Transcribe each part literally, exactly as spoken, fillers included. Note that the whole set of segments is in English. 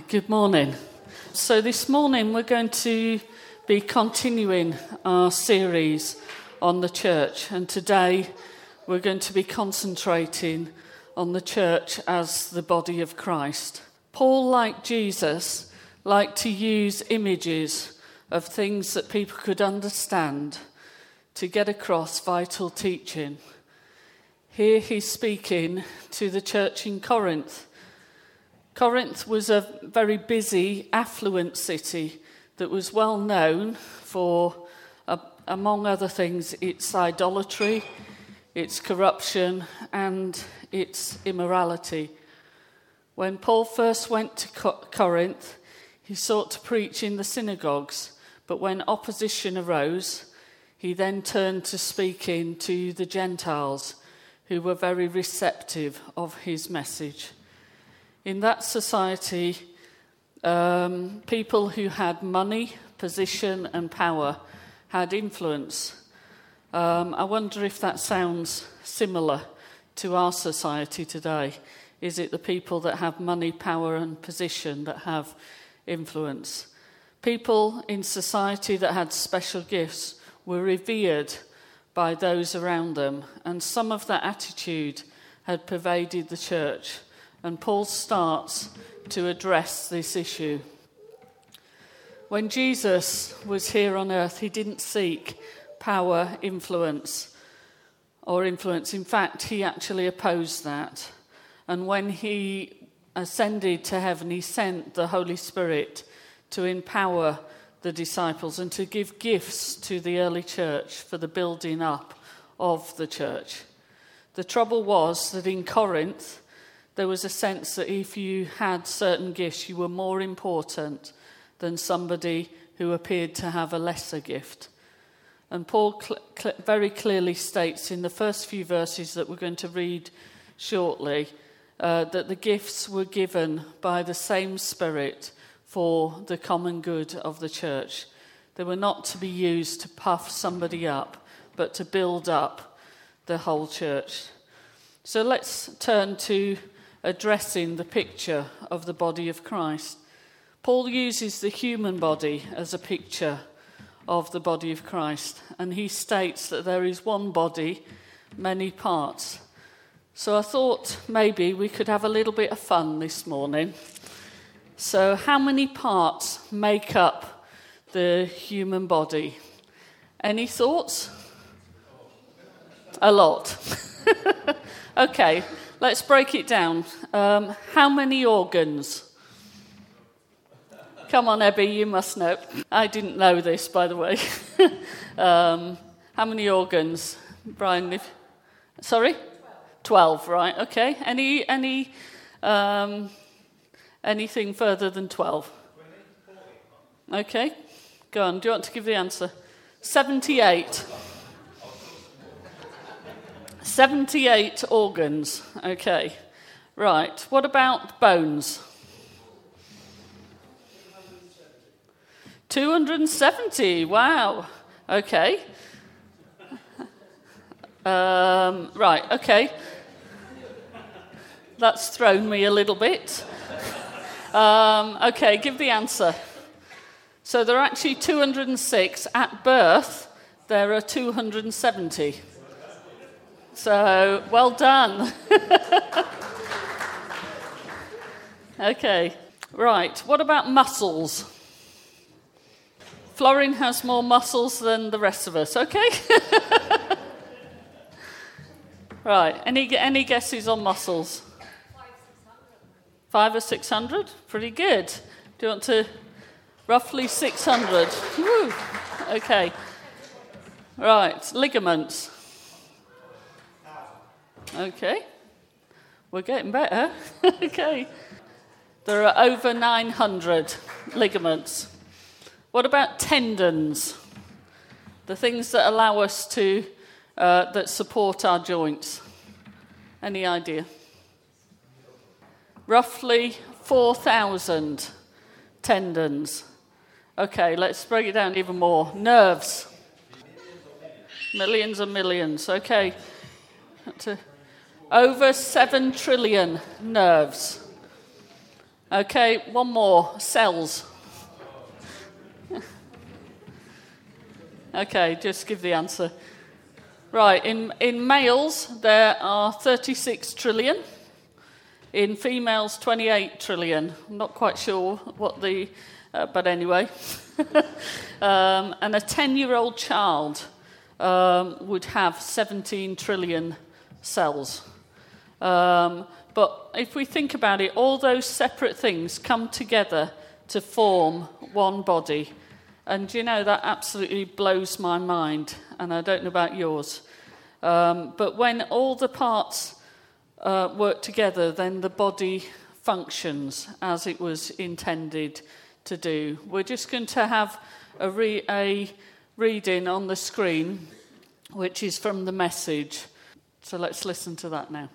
Good morning. So this morning we're going to be continuing our series on the church, and today we're going to be concentrating on the church as the body of Christ. Paul, like Jesus, liked to use images of things that people could understand to get across vital teaching. Here he's speaking to the church in Corinth. Corinth was a very busy, affluent city that was well known for, uh, among other things, its idolatry, its corruption, and its immorality. When Paul first went to Co- Corinth, he sought to preach in the synagogues, but when opposition arose, he then turned to speaking to the Gentiles, who were very receptive of his message. In that society, um, people who had money, position, and power had influence. Um, I wonder if that sounds similar to our society today. Is it the people that have money, power, and position that have influence? People in society that had special gifts were revered by those around them, and some of that attitude had pervaded the church. And Paul starts to address this issue. When Jesus was here on earth, he didn't seek power, influence, or influence. In fact, he actually opposed that. And when he ascended to heaven, he sent the Holy Spirit to empower the disciples and to give gifts to the early church for the building up of the church. The trouble was that in Corinth, there was a sense that if you had certain gifts, you were more important than somebody who appeared to have a lesser gift. And Paul cl- cl- very clearly states in the first few verses that we're going to read shortly uh, that the gifts were given by the same Spirit for the common good of the church. They were not to be used to puff somebody up, but to build up the whole church. So let's turn to addressing the picture of the body of Christ. Paul uses the human body as a picture of the body of Christ, and he states that there is one body, many parts. So I thought maybe we could have a little bit of fun this morning. So how many parts make up the human body? Any thoughts? A lot. Okay. Let's break it down. Um, how many organs? Come on, Ebby, you must know. I didn't know this, by the way. um, how many organs? Brian, if... Sorry? Twelve, right, okay. Any, any, um, anything further than twelve? Okay, go on. Do you want to give the answer? Seventy-eight. seventy-eight organs. Okay. Right. What about bones? two hundred seventy. Wow. Okay. Um, right. Okay. That's thrown me a little bit. Um, okay. Give the answer. So there are actually two hundred six. At birth, there are two hundred seventy. So, well done. Okay, right. What about muscles? Florin has more muscles than the rest of us, okay? Right, any any guesses on muscles? Five or six hundred? Pretty good. Do you want to... Roughly six hundred. Woo. Okay. Right, ligaments. Okay, we're getting better. Okay, there are over nine hundred ligaments. What about tendons? The things that allow us to, uh, that support our joints. Any idea? Roughly four thousand tendons. Okay, let's break it down even more. Nerves. Millions and millions. Okay. To over seven trillion nerves. Okay, one more. Cells. Okay, just give the answer. Right, in, in males, there are thirty-six trillion. In females, twenty-eight trillion. I'm not quite sure what the... Uh, but anyway. um, and a ten-year-old child um, would have seventeen trillion cells. Um, but if we think about it, all those separate things come together to form one body. And, you know, that absolutely blows my mind. And I don't know about yours. Um, but when all the parts uh, work together, then the body functions as it was intended to do. We're just going to have a, re- a reading on the screen, which is from the Message. So let's listen to that now.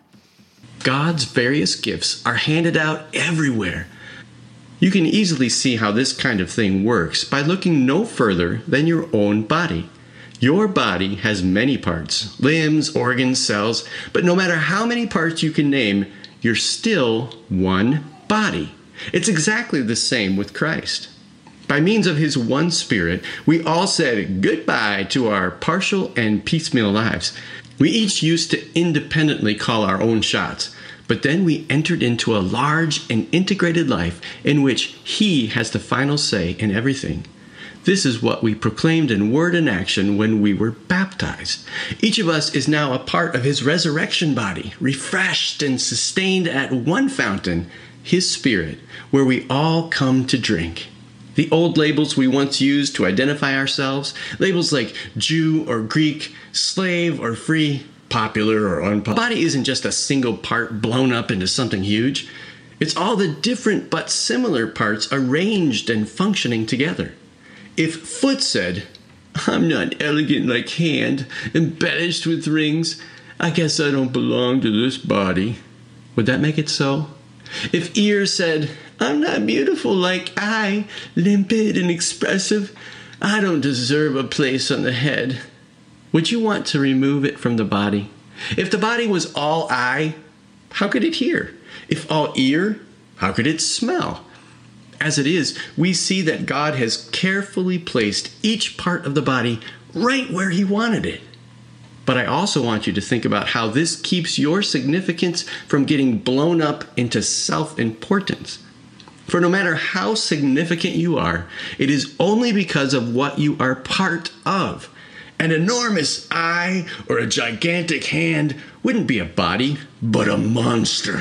God's various gifts are handed out everywhere. You can easily see how this kind of thing works by looking no further than your own body. Your body has many parts, limbs, organs, cells, but no matter how many parts you can name, you're still one body. It's exactly the same with Christ. By means of his one Spirit, we all said goodbye to our partial and piecemeal lives. We each used to independently call our own shots, but then we entered into a large and integrated life in which he has the final say in everything. This is what we proclaimed in word and action when we were baptized. Each of us is now a part of his resurrection body, refreshed and sustained at one fountain, his Spirit, where we all come to drink. The old labels we once used to identify ourselves, labels like Jew or Greek, slave or free, popular or unpopular. The body isn't just a single part blown up into something huge. It's all the different but similar parts arranged and functioning together. If foot said, "I'm not elegant like hand, embellished with rings, I guess I don't belong to this body," would that make it so? If ear said, "I'm not beautiful like eye, limpid and expressive, I don't deserve a place on the head," would you want to remove it from the body? If the body was all eye, how could it hear? If all ear, how could it smell? As it is, we see that God has carefully placed each part of the body right where he wanted it. But I also want you to think about how this keeps your significance from getting blown up into self-importance. For no matter how significant you are, it is only because of what you are part of. An enormous eye or a gigantic hand wouldn't be a body, but a monster.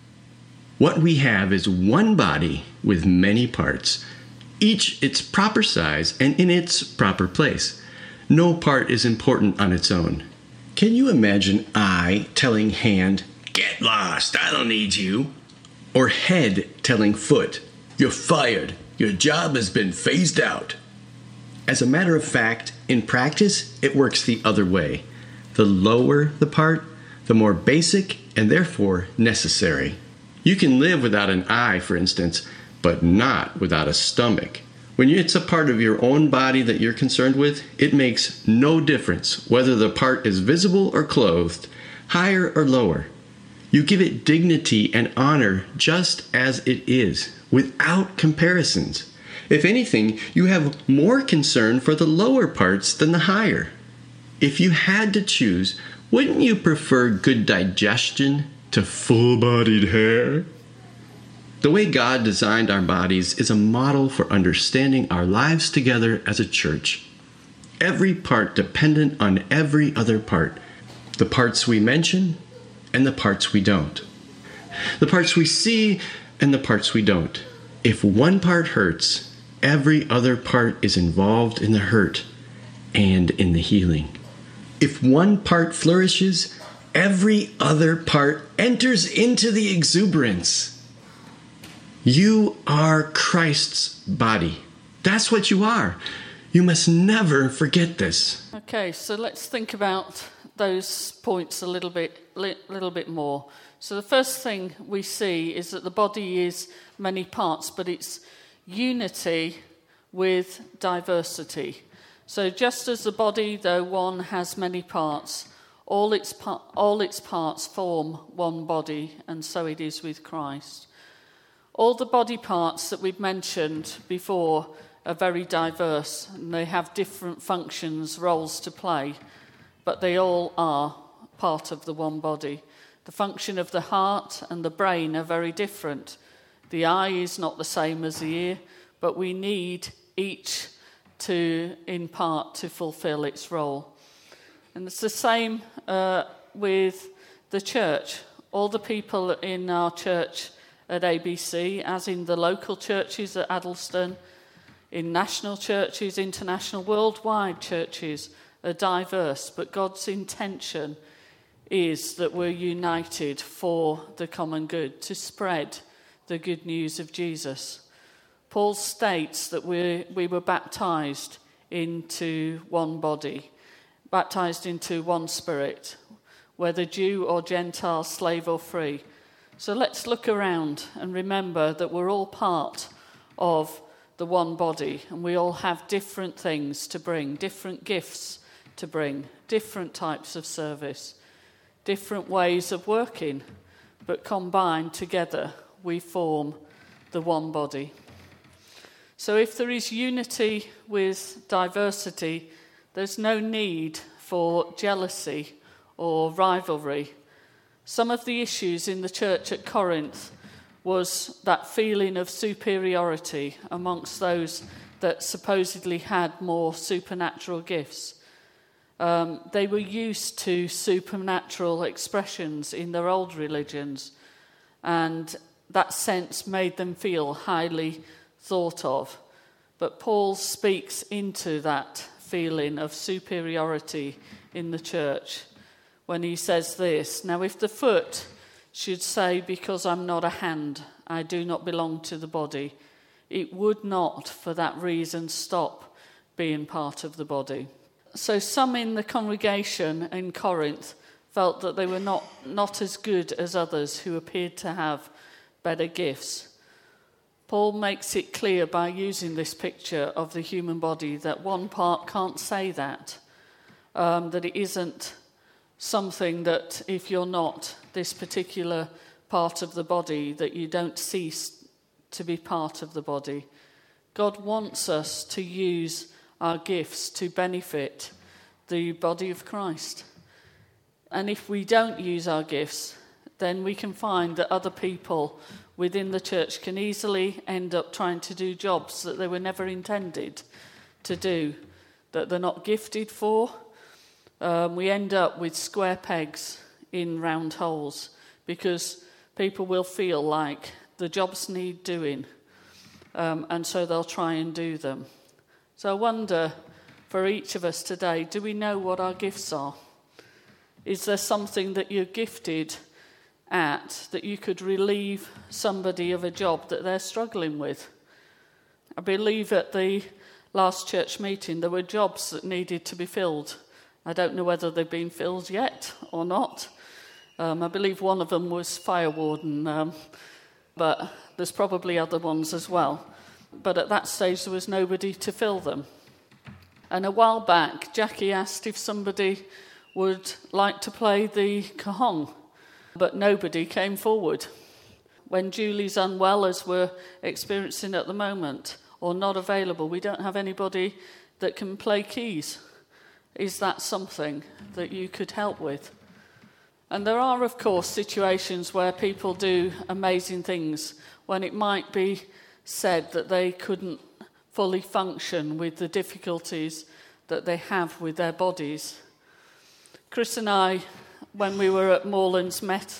What we have is one body with many parts, each its proper size and in its proper place. No part is important on its own. Can you imagine eye telling hand, "Get lost, I don't need you"? Or head telling foot, "You're fired, your job has been phased out"? As a matter of fact, in practice, it works the other way. The lower the part, the more basic and therefore necessary. You can live without an eye, for instance, but not without a stomach. When it's a part of your own body that you're concerned with, it makes no difference whether the part is visible or clothed, higher or lower. You give it dignity and honor just as it is, without comparisons. If anything, you have more concern for the lower parts than the higher. If you had to choose, wouldn't you prefer good digestion to full-bodied hair? The way God designed our bodies is a model for understanding our lives together as a church. Every part dependent on every other part. The parts we mention and the parts we don't. The parts we see and the parts we don't. If one part hurts, every other part is involved in the hurt and in the healing. If one part flourishes, every other part enters into the exuberance. You are Christ's body. That's what you are. You must never forget this. Okay, so let's think about those points a little bit, li- little bit more. So the first thing we see is that the body is many parts, but it's unity with diversity. So just as the body, though one has many parts, all its par- all its parts form one body, and so it is with Christ. All the body parts that we've mentioned before are very diverse, and they have different functions, roles to play, but they all are part of the one body. The function of the heart and the brain are very different. The eye is not the same as the ear, but we need each to, in part, to fulfill its role. And it's the same uh, with the church. All the people in our church at A B C, as in the local churches at Addlestone, in national churches, international, worldwide churches, are diverse, but God's intention is that we're united for the common good, to spread the good news of Jesus. Paul states that we we were baptized into one body, baptized into one spirit, whether Jew or Gentile, slave or free. So let's look around and remember that we're all part of the one body, and we all have different things to bring, different gifts to bring, different types of service, different ways of working, but combined together we form the one body. So if there is unity with diversity, there's no need for jealousy or rivalry. Some of the issues in the church at Corinth was that feeling of superiority amongst those that supposedly had more supernatural gifts. Um, they were used to supernatural expressions in their old religions, and that sense made them feel highly thought of. But Paul speaks into that feeling of superiority in the church when he says this: "Now if the foot should say, because I'm not a hand, I do not belong to the body, it would not for that reason stop being part of the body." So some in the congregation in Corinth felt that they were not, not as good as others who appeared to have better gifts. Paul makes it clear by using this picture of the human body that one part can't say that, um, that it isn't something that if you're not this particular part of the body, that you don't cease to be part of the body. God wants us to use our gifts to benefit the body of Christ. And if we don't use our gifts, then we can find that other people within the church can easily end up trying to do jobs that they were never intended to do, that they're not gifted for. Um, we end up with square pegs in round holes because people will feel like the jobs need doing, um, and so they'll try and do them. So I wonder, for each of us today, do we know what our gifts are? Is there something that you're gifted at that you could relieve somebody of a job that they're struggling with? I believe at the last church meeting there were jobs that needed to be filled. I don't know whether they've been filled yet or not. Um, I believe one of them was fire warden, um, but there's probably other ones as well. But at that stage there was nobody to fill them. And a while back, Jackie asked if somebody would like to play the cajon, but nobody came forward. When Julie's unwell, as we're experiencing at the moment, or not available, we don't have anybody that can play keys. Is that something that you could help with? And there are, of course, situations where people do amazing things, when it might be said that they couldn't fully function with the difficulties that they have with their bodies. Chris and I, when we were at Moorlands, met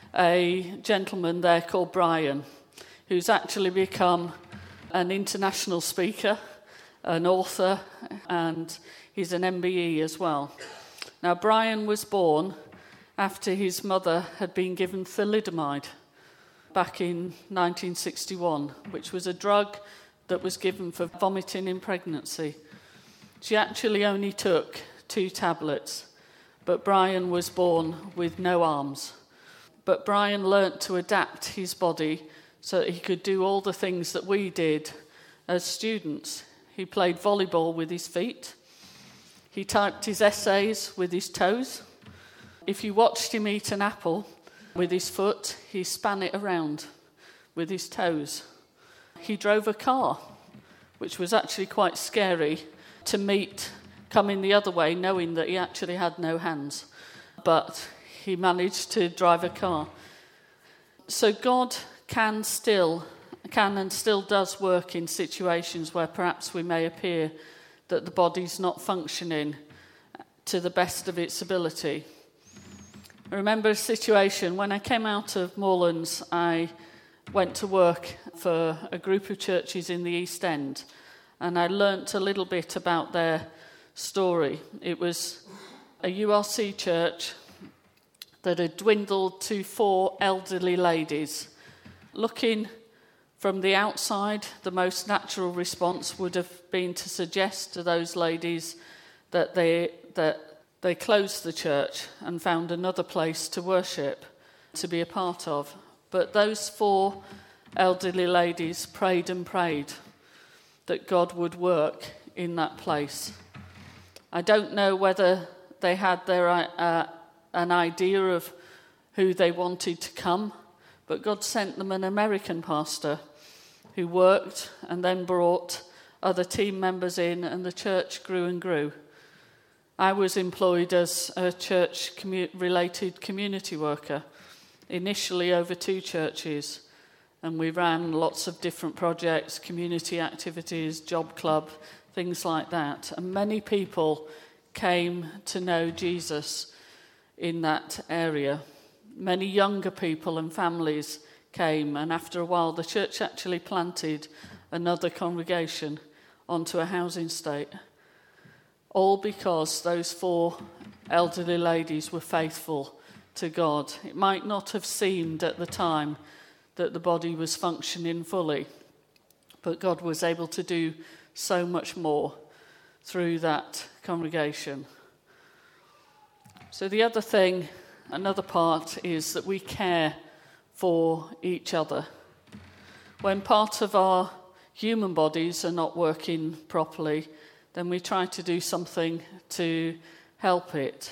a gentleman there called Brian, who's actually become an international speaker, an author, and he's an M B E as well. Now, Brian was born after his mother had been given thalidomide back in nineteen sixty-one, which was a drug that was given for vomiting in pregnancy. She actually only took two tablets, but Brian was born with no arms. But Brian learnt to adapt his body so that he could do all the things that we did as students. He played volleyball with his feet. He typed his essays with his toes. If you watched him eat an apple with his foot, he span it around. with his toes. He drove a car, which was actually quite scary to meet coming the other way, knowing that he actually had no hands. But he managed to drive a car. So God can still, can and still does work in situations where perhaps we may appear that the body's not functioning to the best of its ability. I remember a situation when I came out of Moorlands. I went to work for a group of churches in the East End, and I learnt a little bit about their story. It was a U R C church that had dwindled to four elderly ladies. Looking from the outside, the most natural response would have been to suggest to those ladies that they that they closed the church and found another place to worship, to be a part of. But those four elderly ladies prayed and prayed that God would work in that place. I don't know whether they had their uh, an idea of who they wanted to come, but God sent them an American pastor who worked and then brought other team members in, and the church grew and grew. I was employed as a church-related community worker, initially over two churches, and we ran lots of different projects, community activities, job club, things like that. And many people came to know Jesus in that area. Many younger people and families came, and after a while the church actually planted another congregation onto a housing estate. All because those four elderly ladies were faithful to God. It might not have seemed at the time that the body was functioning fully, but God was able to do so much more through that congregation. So the other thing, another part, is that we care for each other. When part of our human bodies are not working properly, then we try to do something to help it.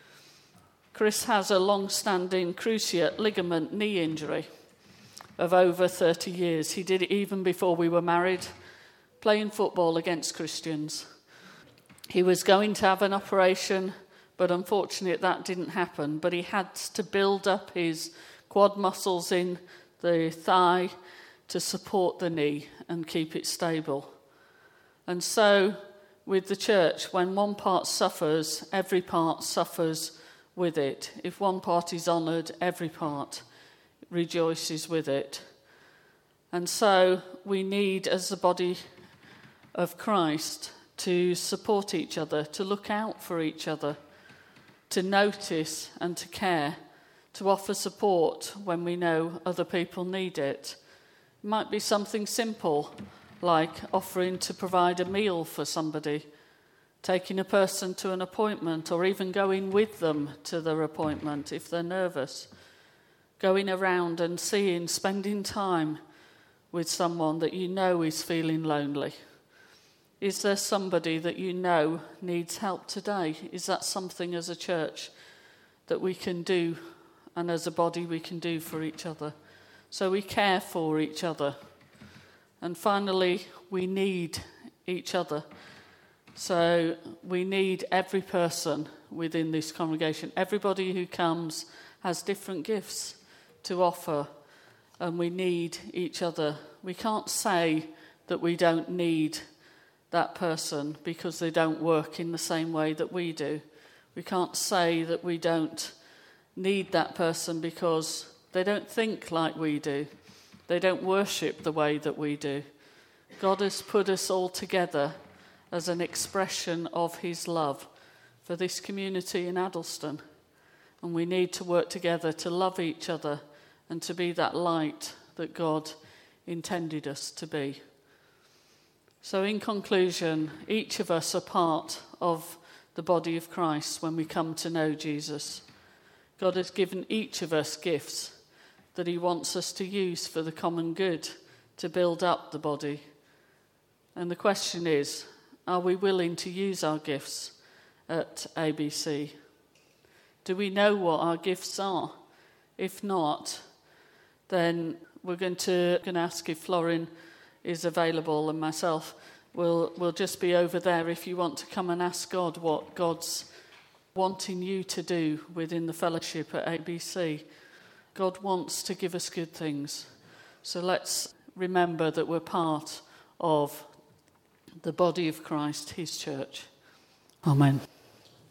Chris has a long-standing cruciate ligament knee injury of over thirty years. He did it even before we were married, playing football against Christians. He was going to have an operation, but unfortunately that didn't happen. But he had to build up his quad muscles in the thigh to support the knee and keep it stable. And so with the church, when one part suffers, every part suffers with it. If one part is honoured, every part rejoices with it. And so we need, as the body of Christ, to support each other, to look out for each other, to notice and to care, to offer support when we know other people need it. It might be something simple, like offering to provide a meal for somebody, taking a person to an appointment, or even going with them to their appointment if they're nervous, going around and seeing, spending time with someone that you know is feeling lonely. Is there somebody that you know needs help today? Is that something as a church that we can do, and as a body we can do for each other? So we care for each other. And finally, we need each other. So we need every person within this congregation. Everybody who comes has different gifts to offer, and we need each other. We can't say that we don't need that person because they don't work in the same way that we do. We can't say that we don't need that person because they don't think like we do. They don't worship the way that we do. God has put us all together as an expression of his love for this community in Addlestone. And we need to work together to love each other and to be that light that God intended us to be. So in conclusion, each of us are part of the body of Christ when we come to know Jesus. God has given each of us gifts that he wants us to use for the common good, to build up the body. And the question is, are we willing to use our gifts at A B C? Do we know what our gifts are? If not, then we're going to going to ask if Florin is available, and myself will will just be over there if you want to come and ask God what God's wanting you to do within the fellowship at A B C. God wants to give us good things. So let's remember that we're part of the body of Christ, his church. Amen.